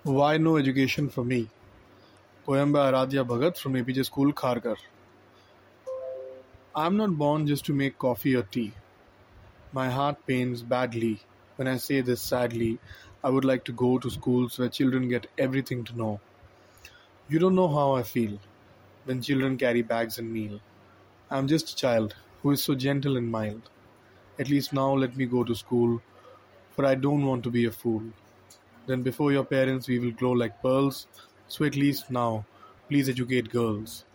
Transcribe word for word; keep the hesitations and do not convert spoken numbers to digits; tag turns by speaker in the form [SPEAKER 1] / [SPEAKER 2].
[SPEAKER 1] Why no education for me? Poem by Aradhya Bhagat from A P J School, Khargar. I'm not born just to make coffee or tea. My heart pains badly when I say this sadly. I would like to go to schools where children get everything to know. You don't know how I feel when children carry bags and meal. I'm just a child who is so gentle and mild. At least now let me go to school, for I don't want to be a fool. Then before your parents we will glow like pearls, so at least now, please educate girls.